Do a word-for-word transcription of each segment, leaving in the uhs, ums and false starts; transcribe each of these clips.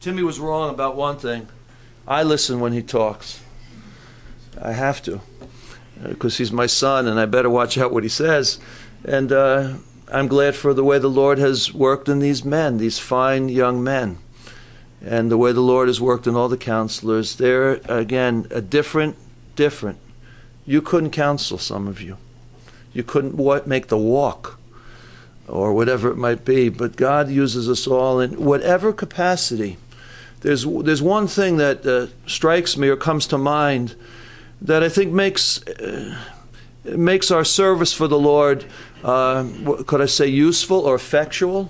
Timmy was wrong about one thing. I listen when he talks. I have to, because he's my son, and I better watch out what he says. And uh, I'm glad for the way the Lord has worked in these men, these fine young men, and the way the Lord has worked in all the counselors. They're, again, a different, different. You couldn't counsel, some of you. You couldn't wa- make the walk, or whatever it might be. But God uses us all in whatever capacity. There's there's one thing that uh, strikes me or comes to mind that I think makes uh, makes our service for the Lord, uh, what, could I say, useful or effectual?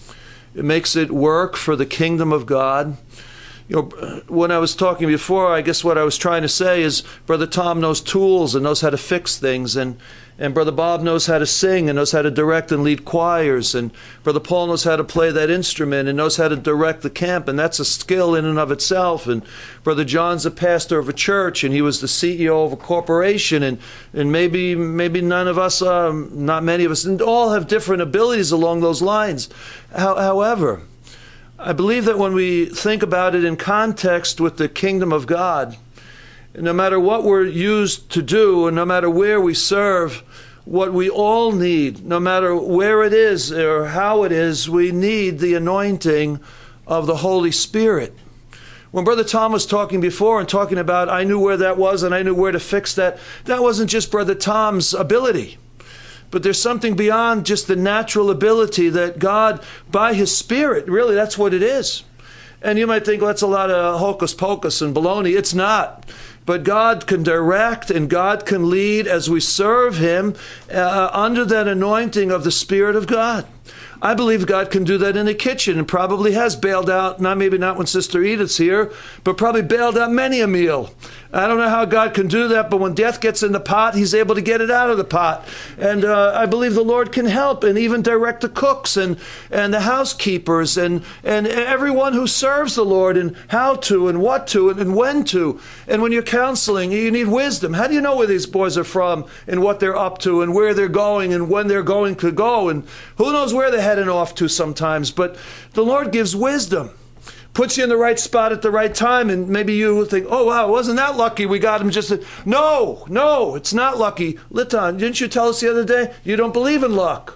It makes it work for the kingdom of God. You know, when I was talking before, I guess what I was trying to say is Brother Tom knows tools and knows how to fix things, and And Brother Bob knows how to sing and knows how to direct and lead choirs. And Brother Paul knows how to play that instrument and knows how to direct the camp. And that's a skill in and of itself. And Brother John's a pastor of a church, and he was the C E O of a corporation. And, and maybe maybe none of us, um, not many of us, and all have different abilities along those lines. How, however, I believe that when we think about it in context with the kingdom of God, no matter what we're used to do, and no matter where we serve, what we all need, no matter where it is or how it is, we need the anointing of the Holy Spirit. When Brother Tom was talking before and talking about, I knew where that was and I knew where to fix that, that wasn't just Brother Tom's ability. But there's something beyond just the natural ability that God, by His Spirit, really that's what it is. And you might think, well, that's a lot of hocus pocus and baloney. It's not. But God can direct and God can lead as we serve Him uh, under that anointing of the Spirit of God. I believe God can do that in the kitchen, and probably has bailed out, not maybe not when Sister Edith's here, but probably bailed out many a meal. I don't know how God can do that, but when death gets in the pot, He's able to get it out of the pot. And uh, I believe the Lord can help and even direct the cooks and, and the housekeepers and, and everyone who serves the Lord, and how to and what to and, and when to. And when you're counseling, you need wisdom. How do you know where these boys are from and what they're up to and where they're going and when they're going to go? And who knows where they're heading off to sometimes. But the Lord gives wisdom. Puts you in the right spot at the right time, and maybe you think, oh, wow, wasn't that lucky we got him just... A... No, no, it's not lucky. Litan, didn't you tell us the other day you don't believe in luck?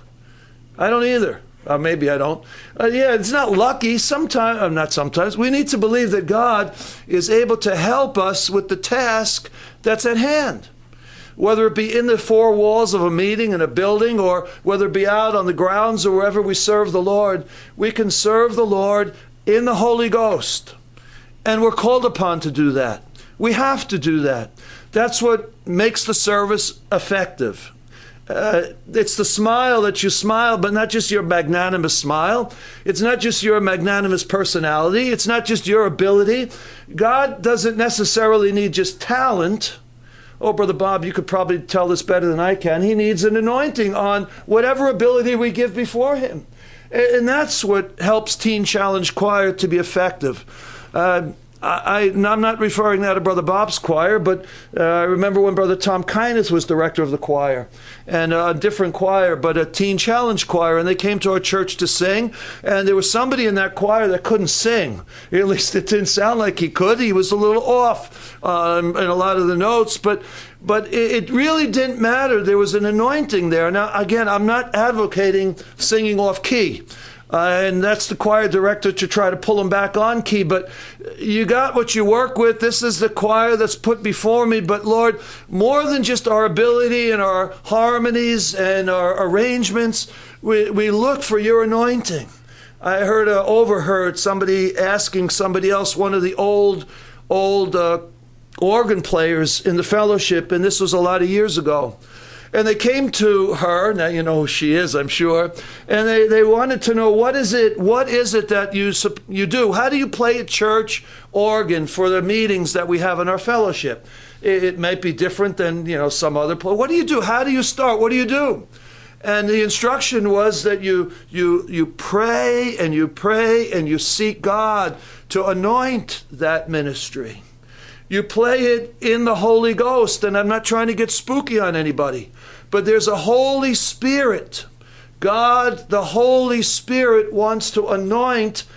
I don't either. Uh, maybe I don't. Uh, yeah, it's not lucky. Sometimes, uh, not sometimes. We need to believe that God is able to help us with the task that's at hand. Whether it be in the four walls of a meeting in a building, or whether it be out on the grounds or wherever we serve the Lord, we can serve the Lord in the Holy Ghost. And we're called upon to do that. We have to do that. That's what makes the service effective. Uh, it's the smile that you smile, but not just your magnanimous smile. It's not just your magnanimous personality. It's not just your ability. God doesn't necessarily need just talent. Oh, Brother Bob, you could probably tell this better than I can. He needs an anointing on whatever ability we give before Him. And that's what helps Teen Challenge Choir to be effective. Uh, I, I'm not referring now to Brother Bob's choir, but uh, I remember when Brother Tom Kyneth was director of the choir, and a different choir, but a Teen Challenge Choir, and they came to our church to sing, and there was somebody in that choir that couldn't sing. At least it didn't sound like he could. He was a little off um, in a lot of the notes, but But it really didn't matter. There was an anointing there. Now, again, I'm not advocating singing off key. Uh, and that's the choir director to try to pull them back on key. But you got what you work with. This is the choir that's put before me. But Lord, more than just our ability and our harmonies and our arrangements, we, we look for your anointing. I heard, uh, overheard somebody asking somebody else, one of the old, old uh, organ players in the fellowship, and this was a lot of years ago. And they came to her, now you know who she is, I'm sure, and they, they wanted to know, what is it, what is it that you you do? How do you play a church organ for the meetings that we have in our fellowship? It, it might be different than, you know, some other play. What do you do? How do you start? What do you do? And the instruction was that you you you pray and you pray and you seek God to anoint that ministry. You play it in the Holy Ghost, and I'm not trying to get spooky on anybody, but there's a Holy Spirit. God, the Holy Spirit, wants to anoint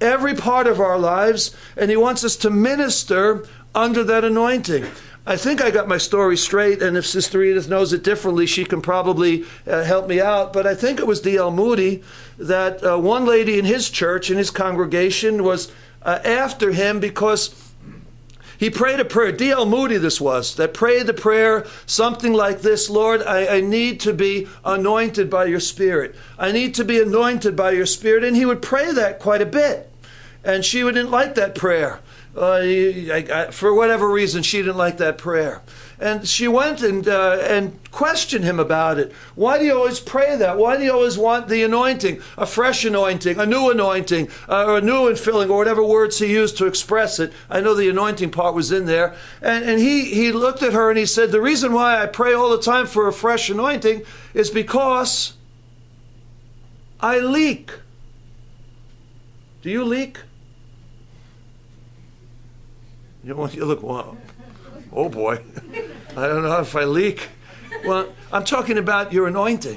every part of our lives, and he wants us to minister under that anointing. I think I got my story straight, and if Sister Edith knows it differently, she can probably uh, help me out. But I think it was D L Moody that uh, one lady in his church, in his congregation, was uh, after him because he prayed a prayer. D L Moody this was, that prayed the prayer something like this: Lord, I, I need to be anointed by your Spirit. I need to be anointed by your Spirit. And he would pray that quite a bit. And she didn't like that prayer. Uh, I, I, for whatever reason, she didn't like that prayer. And she went and uh, and questioned him about it. Why do you always pray that? Why do you always want the anointing, a fresh anointing, a new anointing, uh, or a new infilling, or whatever words he used to express it? I know the anointing part was in there. And, and he, he looked at her and he said, the reason why I pray all the time for a fresh anointing is because I leak. Do you leak? You know, you look, well, oh boy, I don't know if I leak. Well, I'm talking about your anointing.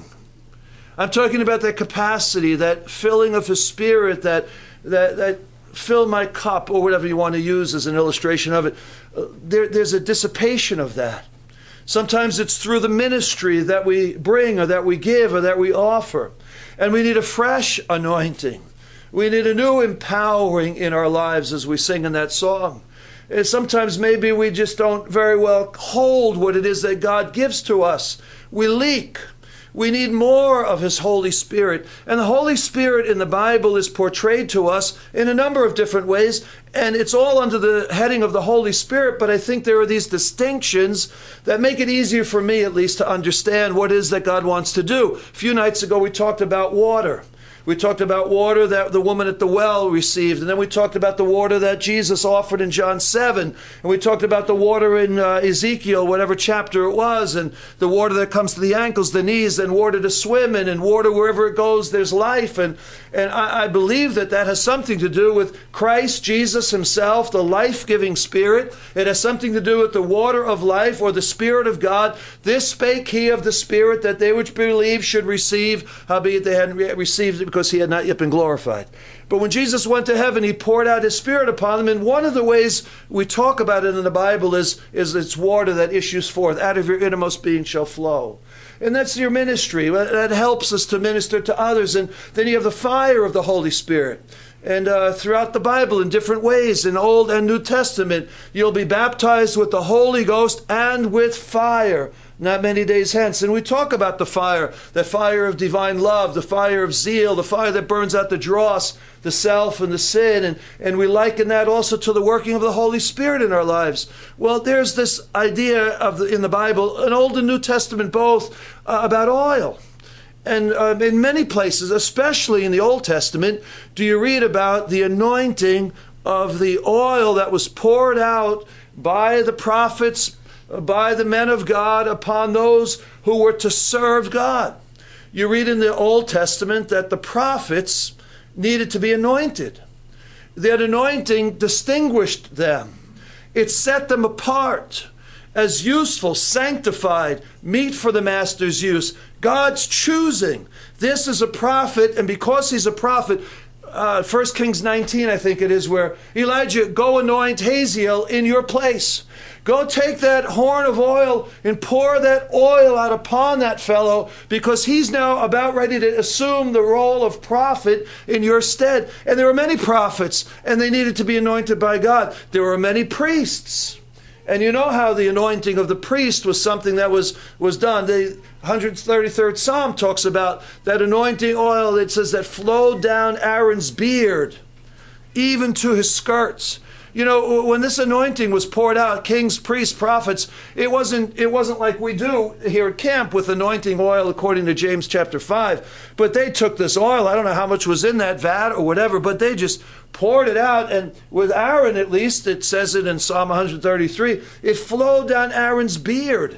I'm talking about that capacity, that filling of his Spirit, that that that fill my cup, or whatever you want to use as an illustration of it. Uh, there, there's a dissipation of that. Sometimes it's through the ministry that we bring, or that we give, or that we offer. And we need a fresh anointing. We need a new empowering in our lives, as we sing in that song. And sometimes maybe we just don't very well hold what it is that God gives to us. We leak. We need more of his Holy Spirit. And the Holy Spirit in the Bible is portrayed to us in a number of different ways. And it's all under the heading of the Holy Spirit. But I think there are these distinctions that make it easier for me, at least, to understand what it is that God wants to do. A few nights ago, we talked about water. We talked about water that the woman at the well received. And then we talked about the water that Jesus offered in John seven. And we talked about the water in uh, Ezekiel, whatever chapter it was. And the water that comes to the ankles, the knees, and water to swim in. And water, wherever it goes, there's life. And, and I, I believe that that has something to do with Christ, Jesus himself, the life-giving Spirit. It has something to do with the water of life, or the Spirit of God. This spake he of the Spirit, that they which believe should receive, howbeit they hadn't re- received it, because he had not yet been glorified. But when Jesus went to heaven, he poured out his Spirit upon them. And one of the ways we talk about it in the Bible is, is it's water that issues forth. Out of your innermost being shall flow. And that's your ministry. That helps us to minister to others. And then you have the fire of the Holy Spirit. And uh, throughout the Bible, in different ways, in Old and New Testament, you'll be baptized with the Holy Ghost and with fire. Not many days hence. And we talk about the fire, the fire of divine love, the fire of zeal, the fire that burns out the dross, the self and the sin. And, and we liken that also to the working of the Holy Spirit in our lives. Well, there's this idea of the, in the Bible, in Old and New Testament both, uh, about oil. And uh, in many places, especially in the Old Testament, do you read about the anointing of the oil that was poured out by the prophets, by the men of God, upon those who were to serve God. You read in the Old Testament that the prophets needed to be anointed. That anointing distinguished them. It set them apart as useful, sanctified, meet for the master's use. God's choosing. This is a prophet, and because he's a prophet, uh, First Kings nineteen, I think it is, where Elijah, go anoint Hazael in your place. Go take that horn of oil and pour that oil out upon that fellow, because he's now about ready to assume the role of prophet in your stead. And there were many prophets, and they needed to be anointed by God. There were many priests. And you know how the anointing of the priest was something that was, was done. The one hundred thirty-third Psalm talks about that anointing oil. It says that flowed down Aaron's beard, even to his skirts. You know, when this anointing was poured out, kings, priests, prophets, it wasn't it wasn't like we do here at camp with anointing oil according to James chapter five. But they took this oil, I don't know how much was in that vat or whatever, but they just poured it out. And with Aaron, at least, it says it in Psalm one hundred thirty-three, it flowed down Aaron's beard.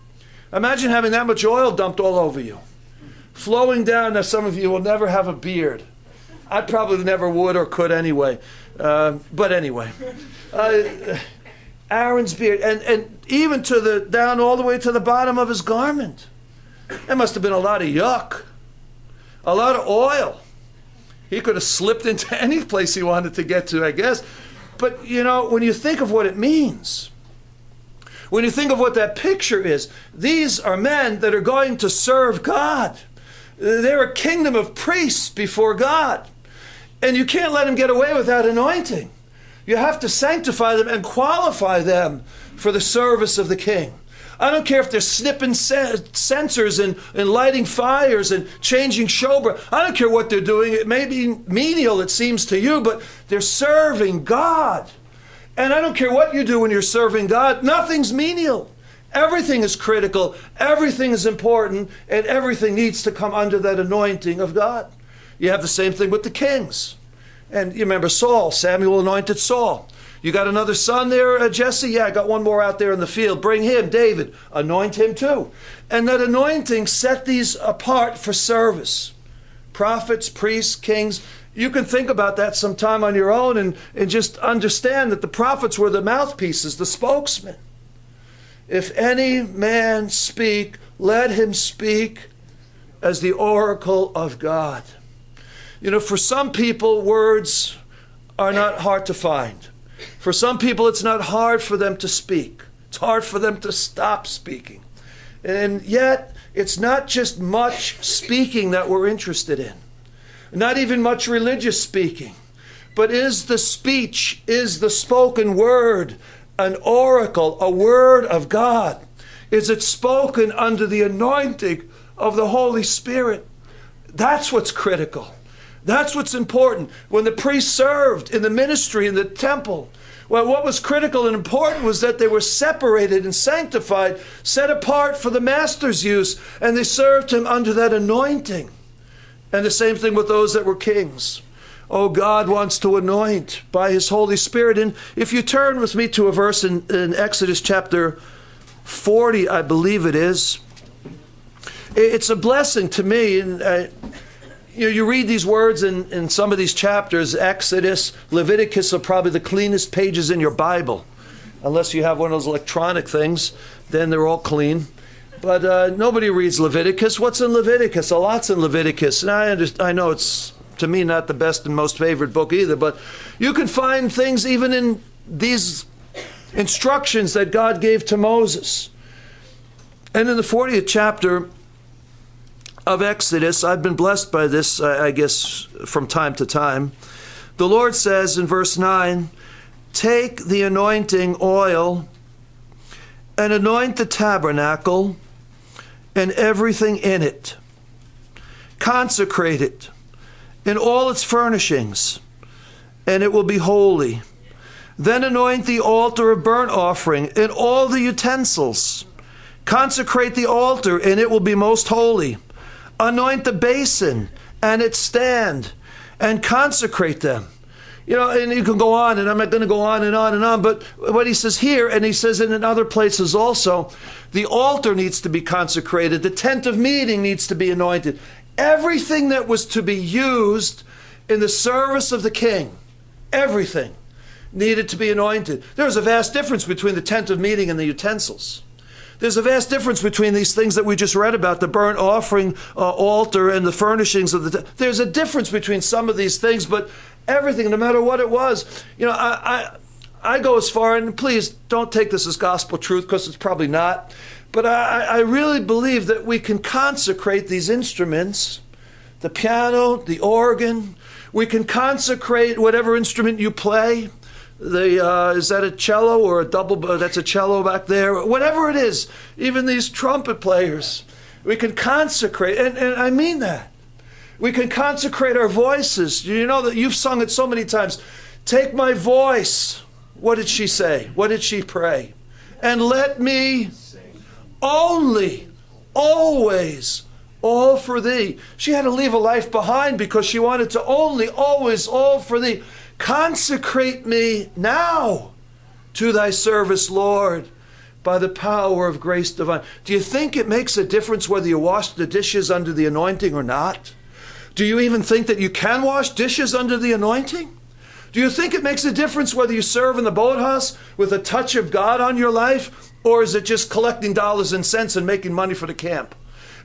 Imagine having that much oil dumped all over you. Flowing down. Now, some of you will never have a beard. I probably never would or could anyway. Uh, but anyway, uh, Aaron's beard, and, and even to the down all the way to the bottom of his garment. There must have been a lot of yuck, a lot of oil. He could have slipped into any place he wanted to get to, I guess. But, you know, when you think of what it means, when you think of what that picture is, these are men that are going to serve God. They're a kingdom of priests before God. And you can't let them get away without anointing. You have to sanctify them and qualify them for the service of the king. I don't care if they're snipping censers and, and lighting fires and changing showbread. I don't care what they're doing. It may be menial, it seems to you, but they're serving God. And I don't care what you do when you're serving God. Nothing's menial. Everything is critical. Everything is important. And everything needs to come under that anointing of God. You have the same thing with the kings. And you remember Saul. Samuel anointed Saul. You got another son there, uh, Jesse? Yeah, I got one more out there in the field. Bring him, David. Anoint him too. And that anointing set these apart for service. Prophets, priests, kings. You can think about that sometime on your own and, and just understand that the prophets were the mouthpieces, the spokesmen. If any man speak, let him speak as the oracle of God. You know, for some people, words are not hard to find. For some people, it's not hard for them to speak. It's hard for them to stop speaking. And yet, it's not just much speaking that we're interested in. Not even much religious speaking. But is the speech, is the spoken word an oracle, a word of God? Is it spoken under the anointing of the Holy Spirit? That's what's critical. That's what's important. When the priests served in the ministry in the temple, well, what was critical and important was that they were separated and sanctified, set apart for the master's use, and they served him under that anointing. And the same thing with those that were kings. Oh, God wants to anoint by his Holy Spirit. And if you turn with me to a verse in, in Exodus chapter forty, I believe it is, it's a blessing to me. And I, You know, you read these words in, in some of these chapters, Exodus, Leviticus are probably the cleanest pages in your Bible. Unless you have one of those electronic things, then they're all clean. But uh, nobody reads Leviticus. What's in Leviticus? A lot's in Leviticus. And I, understand, I know it's, to me, not the best and most favorite book either, but you can find things even in these instructions that God gave to Moses. And in the fortieth chapter of Exodus, I've been blessed by this, I guess, from time to time. The Lord says in verse nine, take the anointing oil and anoint the tabernacle and everything in it. Consecrate it in all its furnishings, and it will be holy. Then anoint the altar of burnt offering and all the utensils. Consecrate the altar, and it will be most holy. Anoint the basin and its stand, and consecrate them. You know, and you can go on, and I'm not going to go on and on and on, but what he says here, and he says it in other places also, the altar needs to be consecrated. The tent of meeting needs to be anointed. Everything that was to be used in the service of the king, everything needed to be anointed. There's a vast difference between the tent of meeting and the utensils. There's a vast difference between these things that we just read about, the burnt offering uh, altar and the furnishings of the... There's a difference between some of these things, but everything, no matter what it was. You know, I, I, I go as far, and please don't take this as gospel truth, because it's probably not, but I, I really believe that we can consecrate these instruments, the piano, the organ. We can consecrate whatever instrument you play. The uh, is that a cello or a double? Uh, that's a cello back there. Whatever it is, even these trumpet players, we can consecrate, and, and I mean that. We can consecrate our voices. You know that you've sung it so many times. Take my voice. What did she say? What did she pray? And let me only, always, all for thee. She had to leave a life behind because she wanted to only, always, all for thee. Consecrate me now to thy service, Lord, by the power of grace divine. Do you think it makes a difference whether you wash the dishes under the anointing or not? Do you even think that you can wash dishes under the anointing? Do you think it makes a difference whether you serve in the boathouse with a touch of God on your life, or is it just collecting dollars and cents and making money for the camp?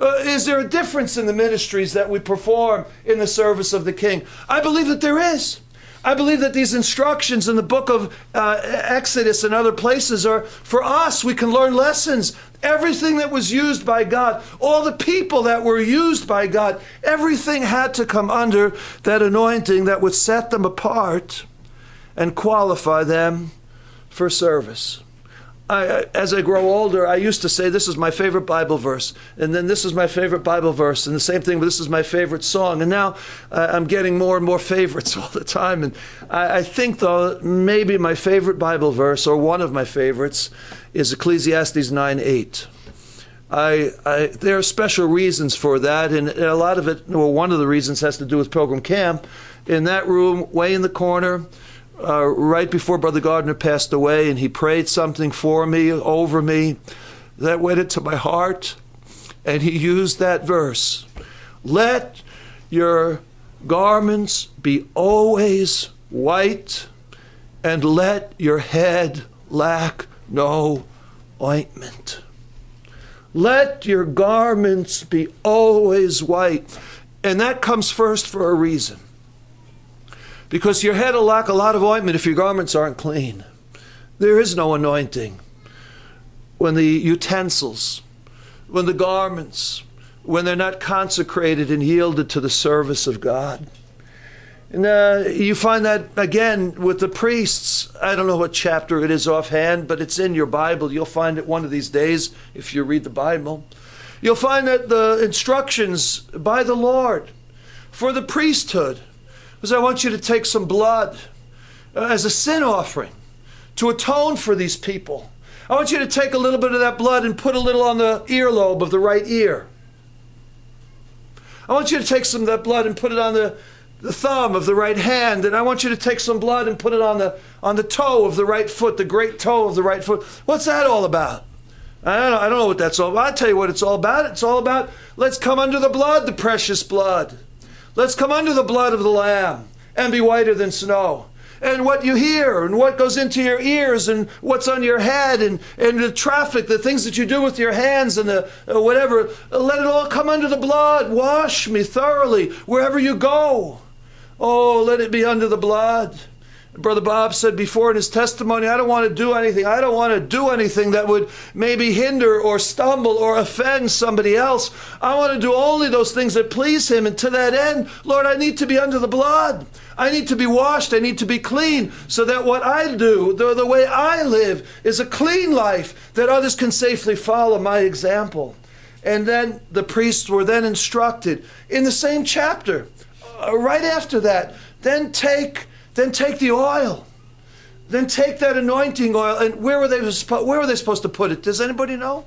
Uh, is there a difference in the ministries that we perform in the service of the King? I believe that there is. I believe that these instructions in the book of uh, Exodus and other places are for us. We can learn lessons. Everything that was used by God, all the people that were used by God, everything had to come under that anointing that would set them apart and qualify them for service. I, as I grow older, I used to say this is my favorite Bible verse, and then this is my favorite Bible verse, and the same thing, but this is my favorite song. And now uh, I'm getting more and more favorites all the time. And I, I think, though, maybe my favorite Bible verse, or one of my favorites, is Ecclesiastes nine eight. I, I, there are special reasons for that, and a lot of it, well, one of the reasons has to do with Pilgrim Camp. In that room, way in the corner, Uh, right before Brother Gardner passed away, and he prayed something for me, over me, that went into my heart, and he used that verse. Let your garments be always white, and let your head lack no ointment. Let your garments be always white. And that comes first for a reason. Because your head will lack a lot of ointment if your garments aren't clean. There is no anointing when the utensils, when the garments, when they're not consecrated and yielded to the service of God. And uh, you find that, again, with the priests. I don't know what chapter it is offhand, but it's in your Bible. You'll find it one of these days if you read the Bible. You'll find that the instructions by the Lord for the priesthood, because I want you to take some blood uh, as a sin offering to atone for these people. I want you to take a little bit of that blood and put a little on the earlobe of the right ear. I want you to take some of that blood and put it on the, the thumb of the right hand. And I want you to take some blood and put it on the, on the toe of the right foot, the great toe of the right foot. What's that all about? I don't know, I don't know what that's all about. I'll tell you what it's all about. It's all about, let's come under the blood, the precious blood. Let's come under the blood of the Lamb and be whiter than snow. And what you hear and what goes into your ears and what's on your head and, and the traffic, the things that you do with your hands and the uh, whatever, let it all come under the blood. Wash me thoroughly wherever you go. Oh, let it be under the blood. Brother Bob said before in his testimony, I don't want to do anything. I don't want to do anything that would maybe hinder or stumble or offend somebody else. I want to do only those things that please him. And to that end, Lord, I need to be under the blood. I need to be washed. I need to be clean so that what I do, the, the way I live, is a clean life that others can safely follow my example. And then the priests were then instructed in the same chapter, uh, right after that, then take... Then take the oil. Then take that anointing oil. And where were they where were they supposed to put it? Does anybody know?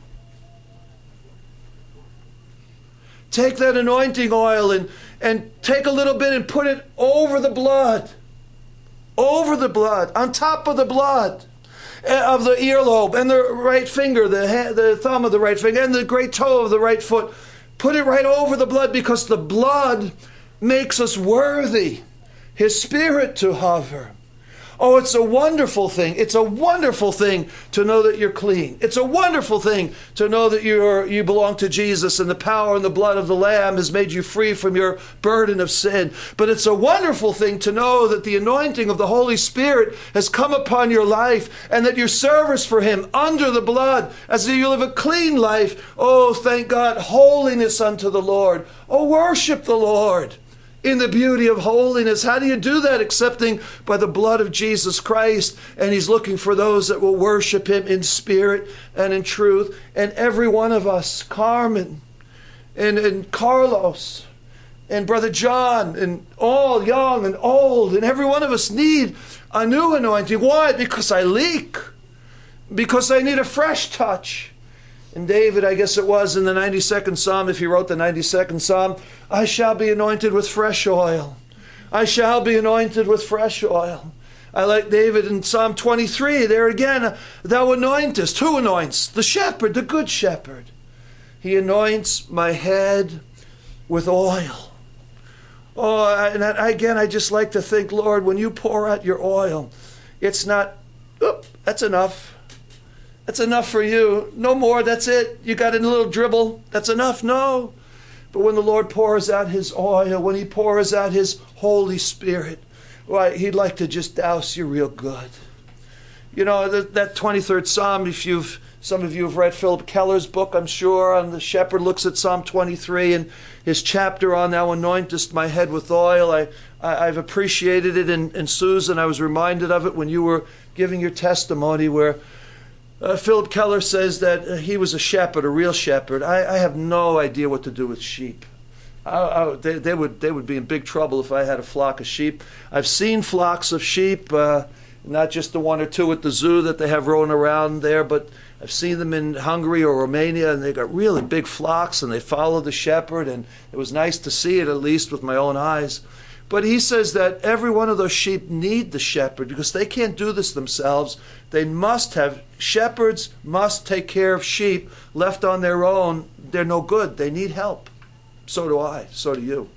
Take that anointing oil and, and take a little bit and put it over the blood. Over the blood. On top of the blood of the earlobe and the right finger, the, hand, the thumb of the right finger, and the great toe of the right foot. Put it right over the blood because the blood makes us worthy. His Spirit to hover. Oh, it's a wonderful thing. It's a wonderful thing to know that you're clean. It's a wonderful thing to know that you're, you belong to Jesus and the power and the blood of the Lamb has made you free from your burden of sin. But it's a wonderful thing to know that the anointing of the Holy Spirit has come upon your life and that your service for Him under the blood, as you live a clean life. Oh, thank God, holiness unto the Lord. Oh, worship the Lord in the beauty of holiness. How do you do that? Excepting by the blood of Jesus Christ. And He's looking for those that will worship Him in spirit and in truth. And every one of us, Carmen and, and Carlos and Brother John and all young and old, and every one of us need a new anointing. Why? Because I leak. Because I need a fresh touch. And David, I guess it was in the ninety-second Psalm, if he wrote the ninety-second Psalm, I shall be anointed with fresh oil. I shall be anointed with fresh oil. I like David in Psalm twenty-three, there again, thou anointest. Who anoints? The shepherd, the good shepherd. He anoints my head with oil. Oh, and I, again, I just like to think, Lord, when you pour out your oil, it's not, oop, that's enough. That's enough for you. No more, that's it. You got a little dribble. That's enough. No. But when the Lord pours out his oil, when he pours out his Holy Spirit, why, he'd like to just douse you real good. You know, that, that twenty-third Psalm, if you've, some of you have read Philip Keller's book, I'm sure, on the shepherd looks at Psalm twenty-three and his chapter on thou anointest my head with oil. I, I, I've appreciated it. And, and Susan, I was reminded of it when you were giving your testimony where uh, Philip Keller says that uh, he was a shepherd, a real shepherd. I, I have no idea what to do with sheep. I, I, they, they, would, they would be in big trouble if I had a flock of sheep. I've seen flocks of sheep, uh, not just the one or two at the zoo that they have rolling around there, but I've seen them in Hungary or Romania, and they got really big flocks, and they follow the shepherd, and it was nice to see it, at least with my own eyes. But he says that every one of those sheep need the shepherd because they can't do this themselves. They must have, shepherds must take care of sheep. Left on their own, they're no good. They need help. So do I. So do you.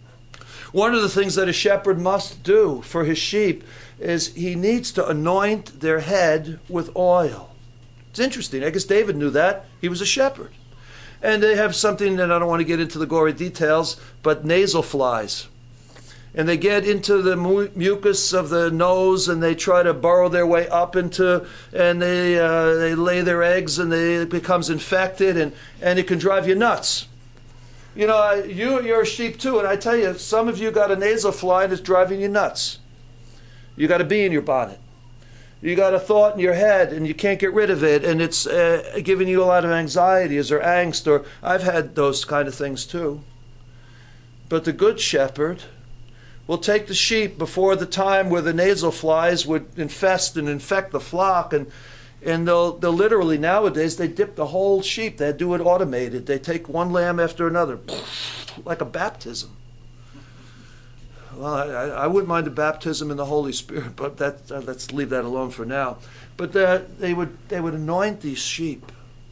One of the things that a shepherd must do for his sheep is he needs to anoint their head with oil. It's interesting. I guess David knew that. He was a shepherd. And they have something that I don't want to get into the gory details, but nasal flies. And they get into the mu- mucus of the nose, and they try to burrow their way up into, and they uh, they lay their eggs, and they, it becomes infected, and, and it can drive you nuts. You know, you, you're a sheep too, and I tell you, some of you got a nasal fly and it's driving you nuts. You got a bee in your bonnet. You got a thought in your head and you can't get rid of it, and it's uh, giving you a lot of anxieties or angst, or I've had those kind of things too. But the good shepherd will take the sheep before the time where the nasal flies would infest and infect the flock, and and they'll, they'll literally nowadays, they dip the whole sheep. They do it automated. They take one lamb after another, like a baptism. Well, I, I wouldn't mind a baptism in the Holy Spirit, but that, uh, let's leave that alone for now. But uh, they would they would anoint these sheep.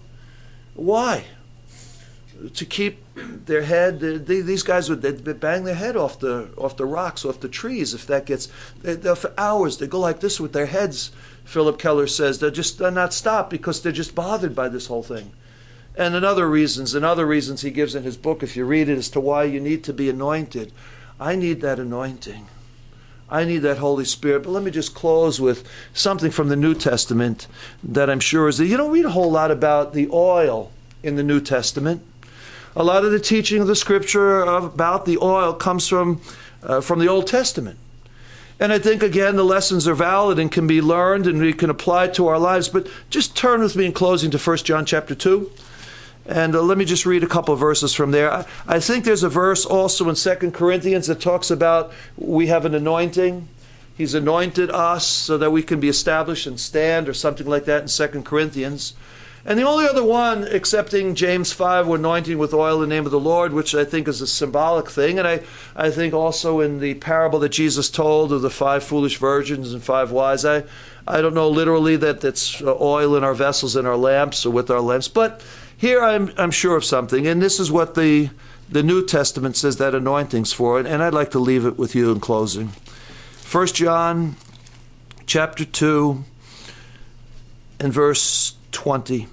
Why? To keep their head. They, these guys would they'd bang their head off the off the rocks, off the trees. If that gets, they, for hours they go like this with their heads. Philip Keller says they're just they're not stopped because they're just bothered by this whole thing. And another reasons, and other reasons he gives in his book, if you read it, as to why you need to be anointed. I need that anointing. I need that Holy Spirit. But let me just close with something from the New Testament that I'm sure is that you don't read a whole lot about the oil in the New Testament. A lot of the teaching of the Scripture about the oil comes from uh, from the Old Testament. And I think, again, the lessons are valid and can be learned and we can apply to our lives. But just turn with me in closing to First John chapter two. And uh, let me just read a couple of verses from there. I, I think there's a verse also in Second Corinthians that talks about we have an anointing. He's anointed us so that we can be established and stand, or something like that in Second Corinthians. And the only other one, excepting James five, we're anointing with oil in the name of the Lord, which I think is a symbolic thing. And I, I think also in the parable that Jesus told of the five foolish virgins and five wise, I, I don't know literally that that's oil in our vessels, in our lamps, or with our lamps. But here I'm, I'm sure of something. And this is what the, the New Testament says that anointing's for. And I'd like to leave it with you in closing. First John chapter two and verse twenty.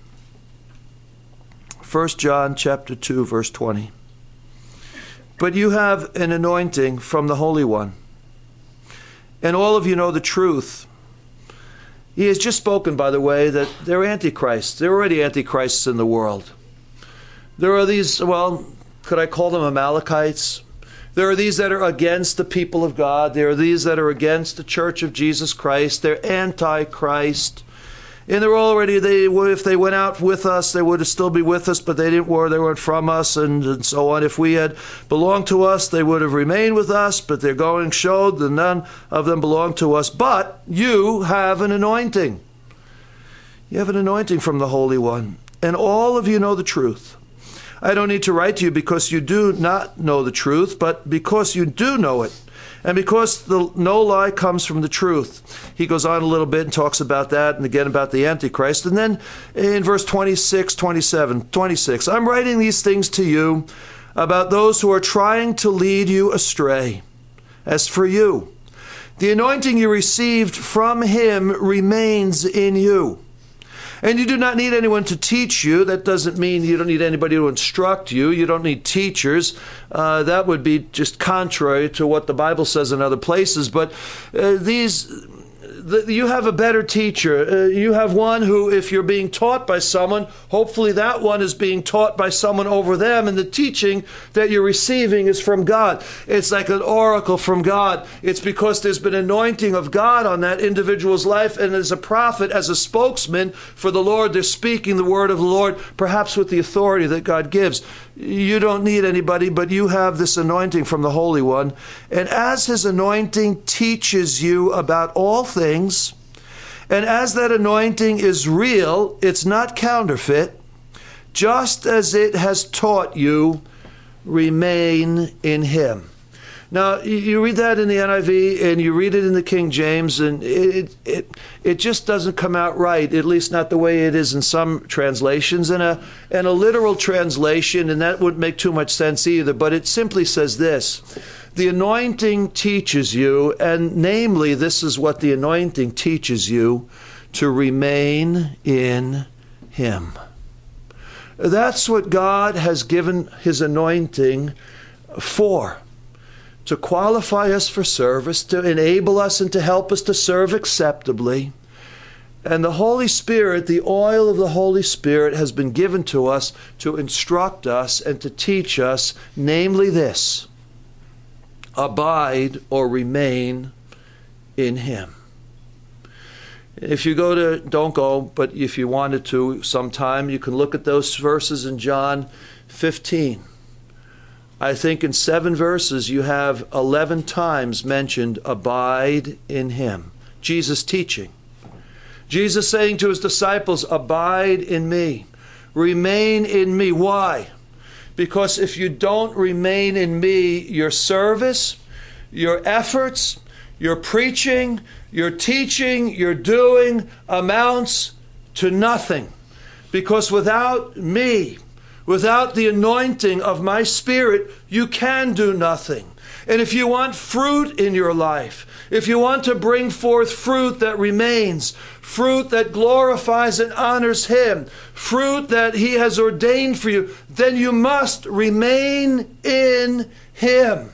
First John chapter two, verse twenty. But you have an anointing from the Holy One, and all of you know the truth. He has just spoken, by the way, that they're antichrists. There are already antichrists in the world. There are these, well, could I call them Amalekites? There are these that are against the people of God. There are these that are against the Church of Jesus Christ. They're anti-Christ. And they're already, they if they went out with us, they would still be with us, but they didn't were, they weren't from us, and, and so on. If we had belonged to us, they would have remained with us, but their going showed that none of them belonged to us. But you have an anointing. You have an anointing from the Holy One, and all of you know the truth. I don't need to write to you because you do not know the truth, but because you do know it. And because the no lie comes from the truth. He goes on a little bit and talks about that, and again about the Antichrist. And then in verse twenty-six, twenty-seven, twenty-six, I'm writing these things to you about those who are trying to lead you astray. As for you, the anointing you received from him remains in you. And you do not need anyone to teach you. That doesn't mean you don't need anybody to instruct you. You don't need teachers. Uh, that would be just contrary to what the Bible says in other places. But uh, these... You have a better teacher. Uh, you have one who, if you're being taught by someone, hopefully that one is being taught by someone over them, and the teaching that you're receiving is from God. It's like an oracle from God. It's because there's been anointing of God on that individual's life, and as a prophet, as a spokesman for the Lord, they're speaking the word of the Lord, perhaps with the authority that God gives. You don't need anybody, but you have this anointing from the Holy One. And as his anointing teaches you about all things, and as that anointing is real, it's not counterfeit, just as it has taught you, remain in him. Now, you read that in the N I V and you read it in the King James, and it it it just doesn't come out right, at least not the way it is in some translations. And a, and a literal translation, and that wouldn't make too much sense either, but it simply says this: the anointing teaches you, and namely, this is what the anointing teaches you, to remain in him. That's what God has given his anointing for. To qualify us for service, to enable us and to help us to serve acceptably. And the Holy Spirit, the oil of the Holy Spirit, has been given to us to instruct us and to teach us, namely this: abide or remain in him. If you go to, don't go, but if you wanted to sometime, you can look at those verses in John fifteen. I think in seven verses you have eleven times mentioned abide in him. Jesus teaching. Jesus saying to his disciples, abide in me. Remain in me. Why? Because if you don't remain in me, your service, your efforts, your preaching, your teaching, your doing amounts to nothing. Because without me, without the anointing of my Spirit, you can do nothing. And if you want fruit in your life, if you want to bring forth fruit that remains, fruit that glorifies and honors him, fruit that he has ordained for you, then you must remain in him.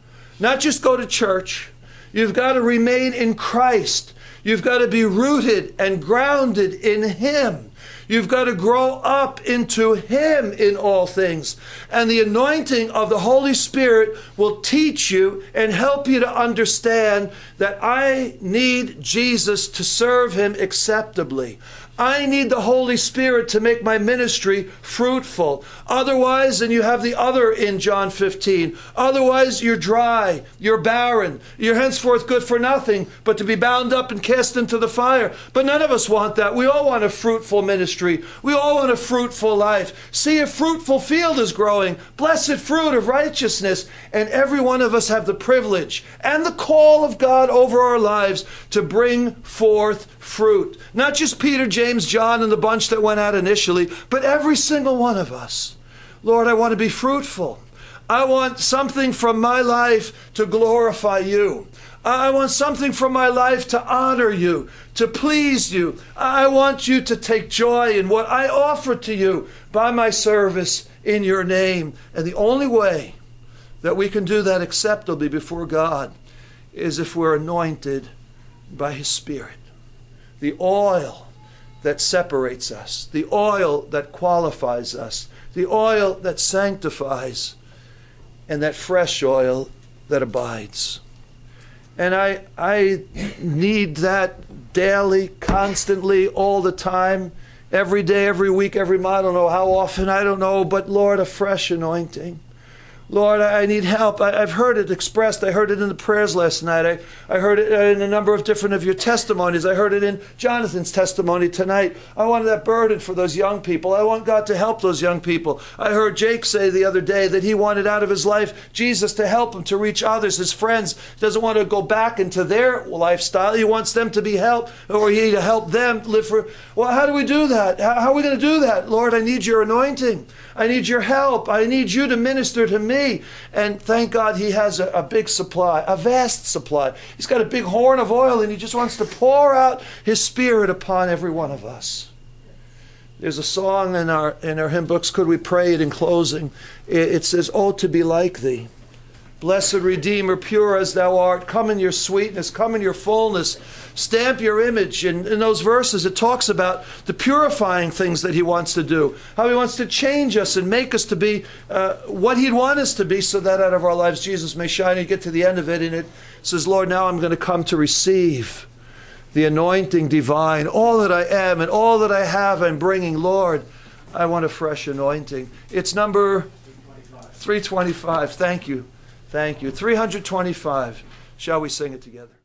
Not just go to church. You've got to remain in Christ. You've got to be rooted and grounded in him. You've got to grow up into him in all things. And the anointing of the Holy Spirit will teach you and help you to understand that I need Jesus to serve him acceptably. I need the Holy Spirit to make my ministry fruitful. Otherwise, and you have the other in John fifteen, otherwise you're dry, you're barren, you're henceforth good for nothing, but to be bound up and cast into the fire. But none of us want that. We all want a fruitful ministry. We all want a fruitful life. See, a fruitful field is growing, blessed fruit of righteousness. And every one of us have the privilege and the call of God over our lives to bring forth fruit. Not just Peter, James, John, and the bunch that went out initially, but every single one of us. Lord, I want to be fruitful. I want something from my life to glorify you. I want something from my life to honor you, to please you. I want you to take joy in what I offer to you by my service in your name. And the only way that we can do that acceptably before God is if we're anointed by his Spirit. The oil that separates us, the oil that qualifies us, the oil that sanctifies, and that fresh oil that abides. And I, I need that daily, constantly, all the time, every day, every week, every month. I don't know how often, I don't know, but Lord, a fresh anointing. Lord, I need help. I, I've heard it expressed. I heard it in the prayers last night. I, I heard it in a number of different of your testimonies. I heard it in Jonathan's testimony tonight. I wanted that burden for those young people. I want God to help those young people. I heard Jake say the other day that he wanted out of his life Jesus to help him to reach others, his friends. He doesn't want to go back into their lifestyle. He wants them to be helped, or he to help them live for. Well, how do we do that? How, how are we going to do that? Lord, I need your anointing. I need your help. I need you to minister to me. And thank God he has a, a big supply, a vast supply. He's got a big horn of oil, and he just wants to pour out his Spirit upon every one of us. There's a song in our in our hymn books. Could we pray it in closing? It, it says, "Oh, to be like thee. Blessed Redeemer, pure as thou art, come in your sweetness, come in your fullness, stamp your image." And in those verses, it talks about the purifying things that he wants to do, how he wants to change us and make us to be uh, what he'd want us to be, so that out of our lives Jesus may shine. And you get to the end of it, and it says, "Lord, now I'm going to come to receive the anointing divine. All that I am and all that I have I'm bringing. Lord, I want a fresh anointing." It's number three twenty-five. Thank you. Thank you. three twenty-five. Shall we sing it together?